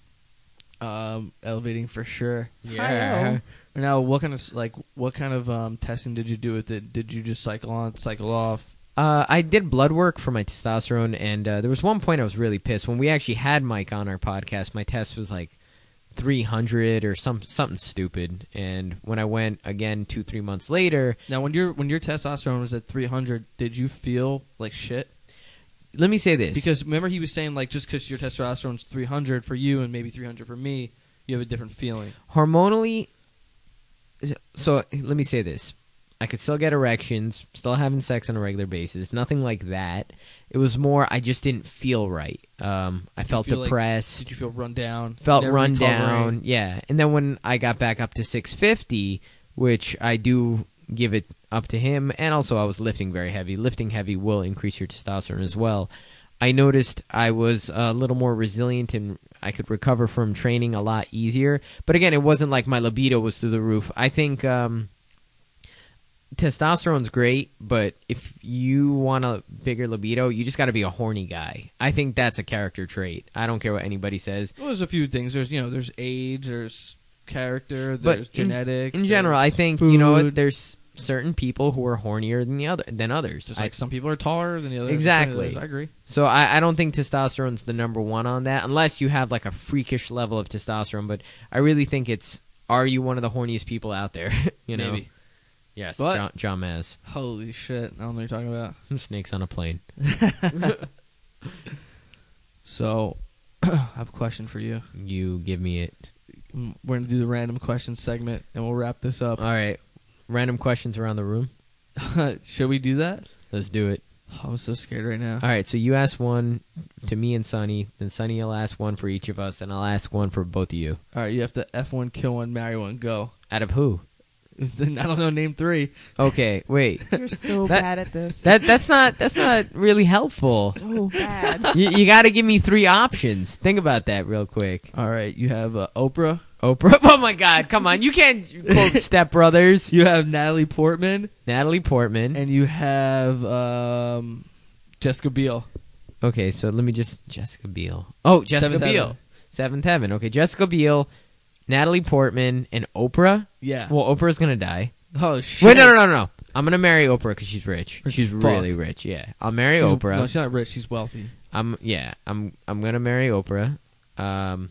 Um, elevating for sure. Hi-yo. Now, what kind of like what kind of um, testing did you do with it? Did you just cycle on, cycle off? Uh, I did blood work for my testosterone, and uh, there was one point I was really pissed. When we actually had Mike on our podcast, my test was like three hundred or some something stupid. And when I went again two, three months later... Now, when your when your testosterone was at three hundred, did you feel like shit? Let me say this. Because remember he was saying like just because your testosterone's three hundred for you and maybe three hundred for me, you have a different feeling. Hormonally... So, let me say this. I could still get erections, still having sex on a regular basis, nothing like that. It was more, I just didn't feel right. Um, I Did you felt feel like- depressed. Did you feel run down? Felt Never run recovering? down, yeah. And then when I got back up to six fifty, which I do give it up to him, and also I was lifting very heavy. Lifting heavy will increase your testosterone as well. I noticed I was a little more resilient and I could recover from training a lot easier. But again, it wasn't like my libido was through the roof. I think um, testosterone's great, but if you want a bigger libido, you just got to be a horny guy. I think that's a character trait. I don't care what anybody says. Well, there's a few things. There's you know there's age, there's character, But there's in- genetics. In general, there's I think you know what, food. there's certain people who are hornier than the other than others. Just I- like some people are taller than the others. Exactly. Others, I agree. So I, I don't think testosterone's the number one on that, unless you have like a freakish level of testosterone. But I really think it's, are you one of the horniest people out there? you know? Maybe. Yes, But- John, John Maz. Holy shit! I don't know what you're talking about. Snakes on a plane. So, I have a question for you. You give me it. Mm, We're gonna do the random question segment, and we'll wrap this up. All right. Random questions around the room. Should we do that? Let's do it. Oh, I'm so scared right now. All right. So you ask one to me and Sonny. Then Sonny will ask one for each of us, and I'll ask one for both of you. All right, you have to F one, kill one, marry one, go. Out of who? I don't know. Name three. Okay. Wait. You're so That- bad at this. That that's not that's not really helpful. So bad. you you got to give me three options. Think about that real quick. All right, you have uh, Oprah. Oprah. Oh my God! Come on, you can't quote Step Brothers. You have Natalie Portman, Natalie Portman. and you have um, Jessica Biel. Okay, so let me just Jessica Biel. Oh, Jessica Seventh Biel. Heaven. Seventh Heaven. Okay, Jessica Biel, Natalie Portman, and Oprah. Yeah. Well, Oprah's gonna die. Oh shit. Wait, no, no, no, no. I'm gonna marry Oprah because she's rich. Rich she's as fuck. really rich. Yeah, I'll marry She's- Oprah. No, she's not rich. She's wealthy. I'm yeah. I'm I'm gonna marry Oprah. Um,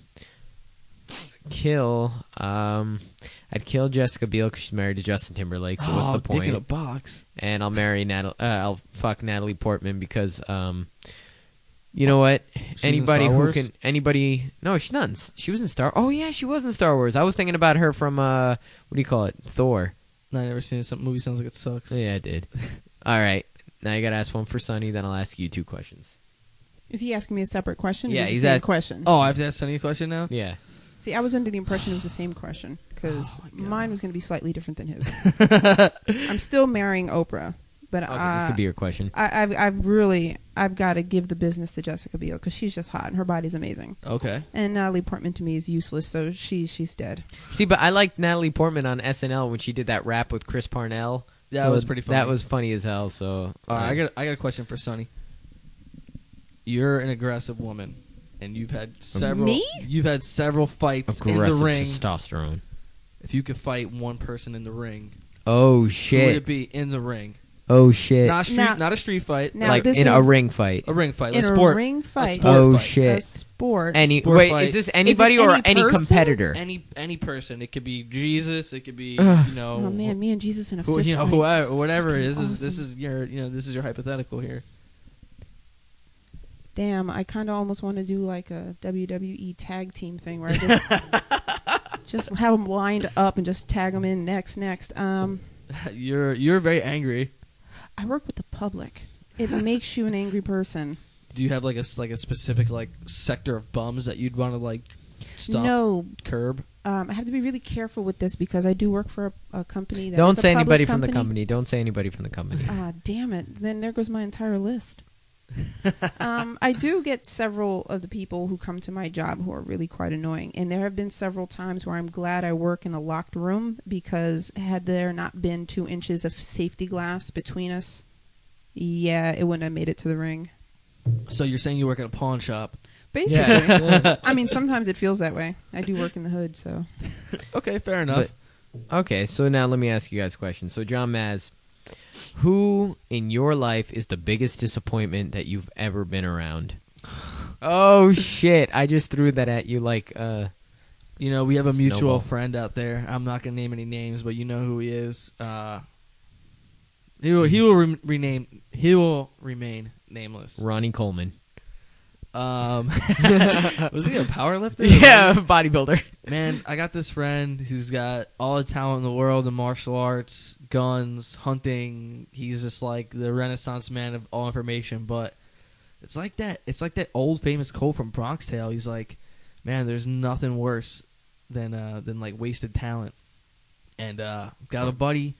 kill. Um, I'd kill Jessica Biel because she's married to Justin Timberlake. So what's oh, the dick in a point? box. And I'll marry Natalie. Uh, I'll fuck Natalie Portman because um, you know what? She's in anybody Star who Wars? can anybody. No, she's not. In, she was in Star. Oh yeah, she was in Star Wars. I was thinking about her from uh, what do you call it? Thor. No, I never seen it. Some movie sounds like it sucks. Yeah, I did. All right. Now you gotta ask one for Sonny. Then I'll ask you two questions. Is he asking me a separate question? Or Yeah, is it the he's same ask- question. Oh, I have to ask Sunny a question now. Yeah. See, I was under the impression it was the same question because Oh, my God. mine was going to be slightly different than his. I'm still marrying Oprah, but Okay, uh, this could be your question. I, I've, I've really, I've got to give the business to Jessica Biel because she's just hot and her body's amazing. Okay. And Natalie Portman to me is useless, so she's she's dead. See, but I liked Natalie Portman on S N L when she did that rap with Chris Parnell. Yeah, So that was pretty funny. That was funny as hell. So All right, uh, I got I got a question for Sunny. You're an aggressive woman, and you've had several. Me? You've had several fights in the aggressive ring. testosterone. If you could fight one person in the ring, Oh who would shit! it be in the ring? Oh shit! Not street, Now- not a street fight. now like this in a is- ring fight. a ring fight. In a a sport. ring fight. sport Oh fight. shit! A sport. Any sport wait, fight. is this anybody or any any person? competitor? Any any person. It could be Jesus. It could be Ugh. you know. Oh man, me and Jesus in a Who, fist you know, fight. whoever, whatever it is, Fucking this is this awesome. is your you know this is your hypothetical here. Damn, I kind of almost want to do like a W W E tag team thing where I just just have them lined up and just tag them in next, next. Um, you're you're very angry. I work with the public. It makes you an angry person. Do you have like a s- like a specific like sector of bums that you'd want to like stop No, curb. um, I have to be really careful with this because I do work for a, a company that Don't is a say public anybody from the company. company. Don't say anybody from the company. Ah, damn it! Then there goes my entire list. um, I do get several of the people who come to my job who are really quite annoying, and there have been several times where I'm glad I work in a locked room because had there not been two inches of safety glass between us, yeah, it wouldn't have made it to the ring. So you're saying you work at a pawn shop? Basically, Yeah. I mean, sometimes it feels that way. I do work in the hood, so Okay, fair enough. Okay, so now let me ask you guys a question. So, John Maz, who in your life is the biggest disappointment that you've ever been around? Oh, shit. I just threw that at you like, uh... You know, we have a mutual Snowball. friend out there. I'm not going to name any names, but you know who he is. Uh, he will, he will re- rename. He will remain nameless. Ronnie Coleman. Um, was he a powerlifter? Yeah, bodybuilder. Man, I got this friend who's got all the talent in the world in martial arts, guns, hunting. He's just like the Renaissance man of all information. But it's like that. It's like that old famous quote from Bronx Tale. He's like, "Man, there's nothing worse than uh, than like wasted talent." And uh, got a buddy.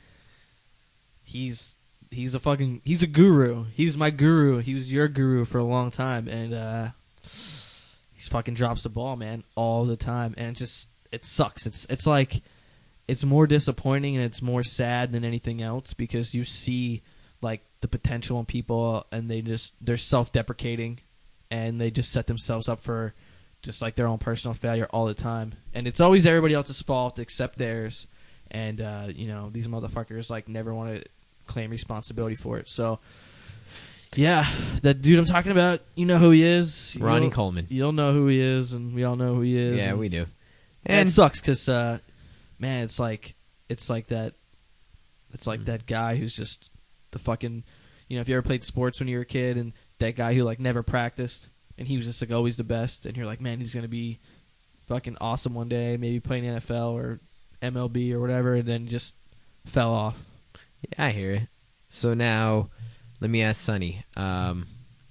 He's he's a fucking he's a guru. He was my guru. He was your guru for a long time, and uh, he fucking drops the ball, man, all the time, and it just it sucks. It's it's like it's more disappointing and it's more sad than anything else because you see like the potential in people, and they just they're self-deprecating, and they just set themselves up for just like their own personal failure all the time, and it's always everybody else's fault except theirs. And uh, you know, these motherfuckers like never want to claim responsibility for it. So yeah, that dude I'm talking about, you know who he is. Ronnie You'll- Coleman. You'll know who he is, and we all know who he is. Yeah, and, we do. and And it sucks because uh, man, it's like it's like that. It's like Mm. that guy who's just the fucking. You know, if you ever played sports when you were a kid, and that guy who like never practiced, and he was just like always the best, and you're like, man, he's gonna be fucking awesome one day, maybe playing N F L or M L B or whatever, and then just fell off. Yeah, I hear it. So now, let me ask Sonny. Um,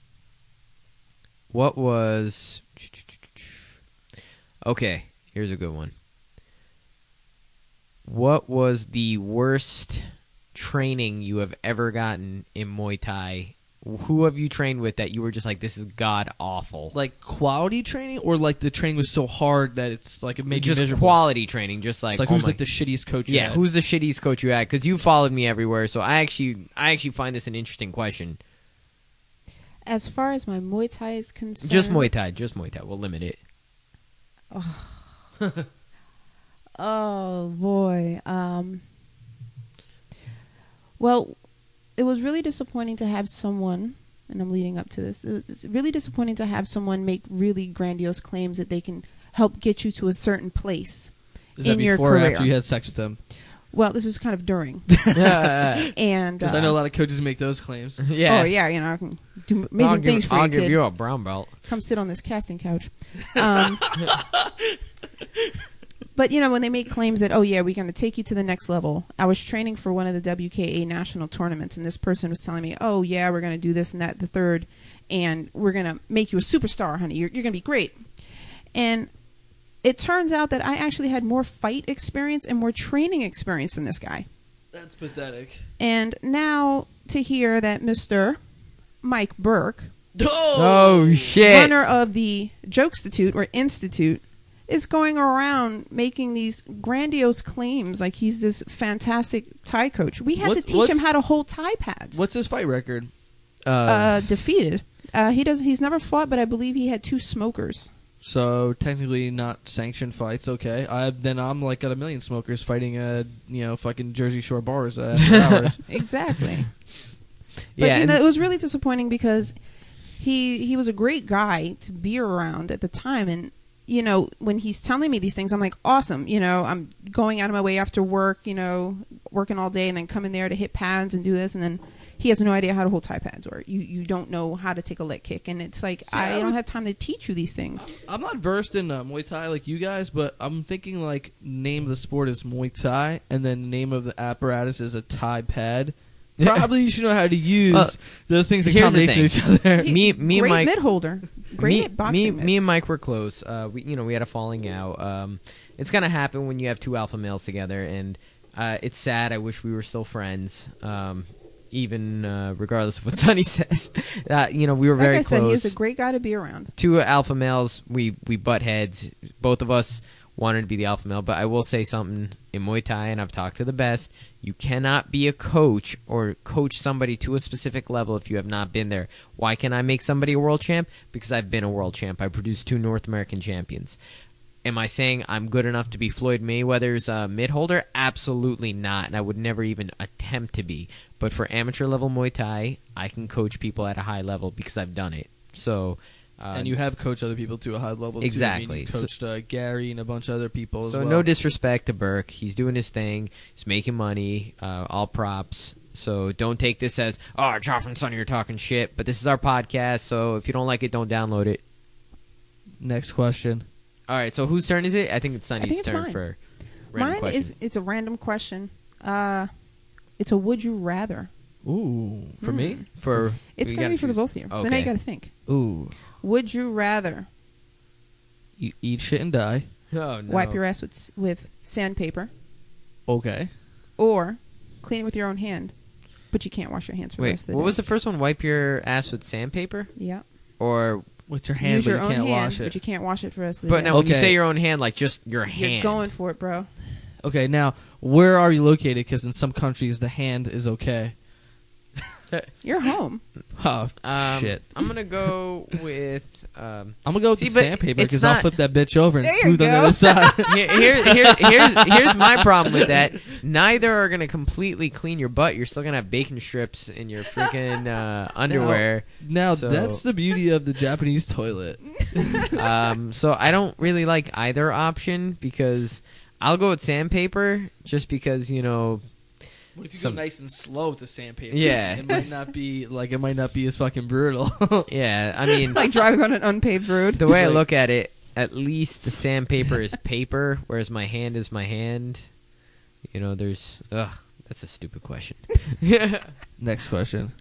what was... Okay, here's a good one. What was the worst training you have ever gotten in Muay Thai? Who have you trained with that you were just like, this is god-awful? Like quality training, or like the training was so hard that it's like it made just you miserable. quality training, just like... It's like oh who's my- like the shittiest coach? You Yeah, had? who's the shittiest coach you had? Because you followed me everywhere, so I actually, I actually find this an interesting question. as far as my Muay Thai is concerned, Just Muay Thai, just Muay Thai. We'll limit it. Oh boy. Um, well, it was really disappointing to have someone, and I'm leading up to this. It was really disappointing to have someone make really grandiose claims that they can help get you to a certain place Is that in your before or career. after you had sex with them? Well, this is kind of during, yeah, and Because uh, I know a lot of coaches make those claims. Oh yeah, you know, I can do amazing I'll give, things for I'll you, give kid. you a brown belt. Come sit on this casting couch. Um, but you know, when they make claims that, oh yeah, we're going to take you to the next level. I was training for one of the W K A national tournaments, and this person was telling me, oh yeah, we're going to do this and that, the third, and we're going to make you a superstar, honey. You're, you're going to be great. And it turns out that I actually had more fight experience and more training experience than this guy. That's pathetic. And now to hear that Mister Mike Burke, Oh shit! runner of the Jokestitute or Institute, is going around making these grandiose claims like he's this fantastic Thai coach. We had What- to teach him what's- how to hold Thai pads. What's his fight record? Uh, Uh, defeated. Uh, he does. He's never fought, but I believe he had two smokers. So technically not sanctioned fights. Okay, I then I'm like got a million smokers fighting uh you know fucking Jersey Shore bars uh, after hours. Exactly. But yeah, you and- know, it was really disappointing because he he was a great guy to be around at the time, and you know, when he's telling me these things, I'm like, awesome. You know, I'm going out of my way after work, you know, working all day, and then coming there to hit pads and do this, and then he has no idea how to hold Thai pads, or you, you don't know how to take a leg kick, and it's like, See, I, I don't would- have time to teach you these things. I'm not versed in uh, Muay Thai like you guys, but I'm thinking like name of the sport is Muay Thai, and then the name of the apparatus is a Thai pad. probably you should know how to use Well, those things in here's the combination with each other. He- Me- me and great Mike- mid holder. Great me, at boxing me, mitts. me and Mike were close. Uh, we, you know, we had a falling out. Um, it's gonna happen when you have two alpha males together, and uh, it's sad. I wish we were still friends, um, even uh, regardless of what Sonny says. Uh, you know, we were Like very I said, close. he was a great guy to be around. Two alpha males, we we butt heads. Both of us wanted to be the alpha male, but I will say something in Muay Thai, and I've talked to the best. You cannot be a coach or coach somebody to a specific level if you have not been there. Why can I make somebody a world champ? Because I've been a world champ. I produced two North American champions. Am I saying I'm good enough to be Floyd Mayweather's uh, mid holder? Absolutely not, and I would never even attempt to be. But for amateur level Muay Thai, I can coach people at a high level because I've done it. So. Uh, And you have coached other people to a high level, Exactly. too. I mean, you coached uh, Gary and a bunch of other people as So well. no disrespect to Burke. He's doing his thing. He's making money. Uh, all props. So don't take this as, oh, Joff and Sonny are talking shit. But this is our podcast, so if you don't like it, don't download it. Next question. All right, so whose turn is it? I think it's I Sonny's think it's turn mine. for random Mine question. is it's a random question. Uh, it's a would you rather. Ooh, for Hmm. me? for It's we gonna gotta be for the choose. both of you. So now Okay. you got to think. Ooh. Would you rather You eat shit and die. Oh, no. wipe your ass with s- with sandpaper Okay. or clean it with your own hand, but you can't wash your hands for the Wait, rest of the what day? was the first one? Wipe your ass with sandpaper? Yeah. Or With your hand, Use but your you own can't hand, wash but it. you can't wash it for the rest of the But day. now when you Okay. say your own hand, like just your hand. You're going for it, bro. Okay, now, where are you located? Because in some countries, the hand is okay. You're home. Oh, Um, shit. I'm going to go with... Um, I'm going to go with See, the but sandpaper it's because I'll not- flip that bitch over and There you smooth on the go. other side. here, here, here, here's, here's my problem with that. Neither are going to completely clean your butt. You're still going to have bacon strips in your freaking uh, underwear. Now, So- that's the beauty of the Japanese toilet. Um, so I don't really like either option because I'll go with sandpaper just because, you know, What if you Some- go nice and slow with the sandpaper? Yeah. It might not be, like, it might not be as fucking brutal. yeah, I mean, Like driving on an unpaved road. the way I like- look at it, at least the sandpaper is paper, whereas my hand is my hand. You know, there's, ugh, that's a stupid question. Next question.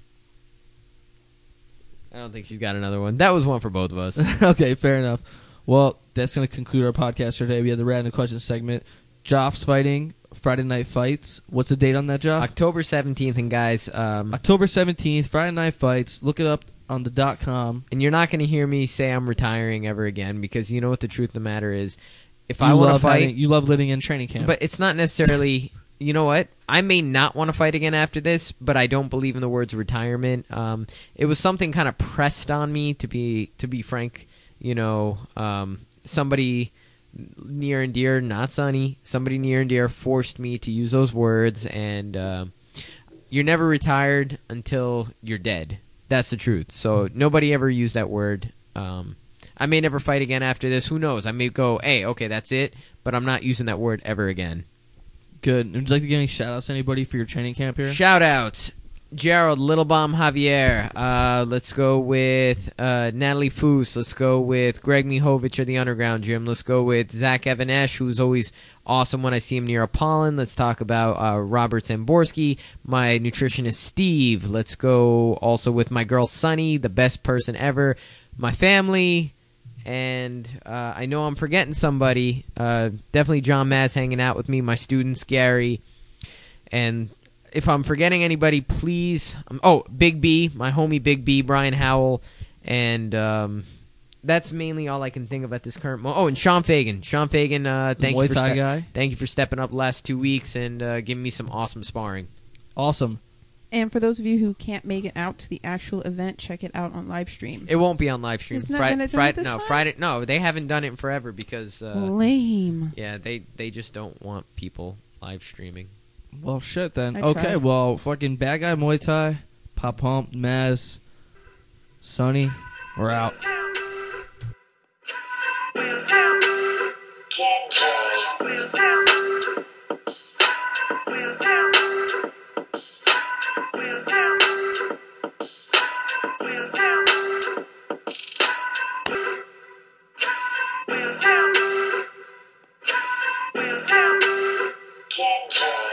I don't think she's got another one. That was one for both of us. Okay, fair enough. Well, that's going to conclude our podcast for today. We had the random question segment. Joff's fighting Friday Night Fights. What's the date on that, Joff? October seventeenth, and guys, um, October seventeenth, Friday Night Fights. Look it up on the dot com. and you're not going to hear me say I'm retiring ever again because you know what the truth of the matter is. If You I want to love fight, having- you love living in training camp. but it's not necessarily. You know what? I may not want to fight again after this, but I don't believe in the words retirement. Um, it was something kind of pressed on me to be, to be frank. You know, um, somebody near and dear, not Sonny, somebody near and dear forced me to use those words, and uh, you're never retired until you're dead. That's the truth. So nobody ever used that word. Um, I may never fight again after this. Who knows? I may go, hey, okay, that's it, but I'm not using that word ever again. Good. Would you like to give any shout-outs to anybody for your training camp here? Shout outs. Gerald, Little Bomb Javier. Uh, let's go with uh, Natalie Foose. Let's go with Greg Mihovich of the Underground Gym. Let's go with Zach Evanesh, who's always awesome when I see him near Apollon. Let's talk about uh, Robert Zamborski, my nutritionist Steve. Let's go also with my girl Sunny, the best person ever. My family. And uh, I know I'm forgetting somebody. Uh, definitely John Maz hanging out with me. My students, Gary. And if I'm forgetting anybody, please. Um, oh, Big B, my homie Big B, Brian Howell. And um, that's mainly all I can think of at this current moment. Oh, and Sean Fagan. Sean Fagan, uh, thank, Muay you for Thai ste- guy. thank you for stepping up the last two weeks and uh, giving me some awesome sparring. Awesome. And for those of you who can't make it out to the actual event, check it out on live stream. It won't be on live stream. It's not Fri- gonna do Fri- it this no, time? Friday. No, they haven't done it in forever because uh, Lame. yeah, they they just don't want people live streaming. Well, shit then. I Okay, tried. well, fucking Bad Guy Muay Thai, Pop Pump, Maz, Sonny, we're out. Get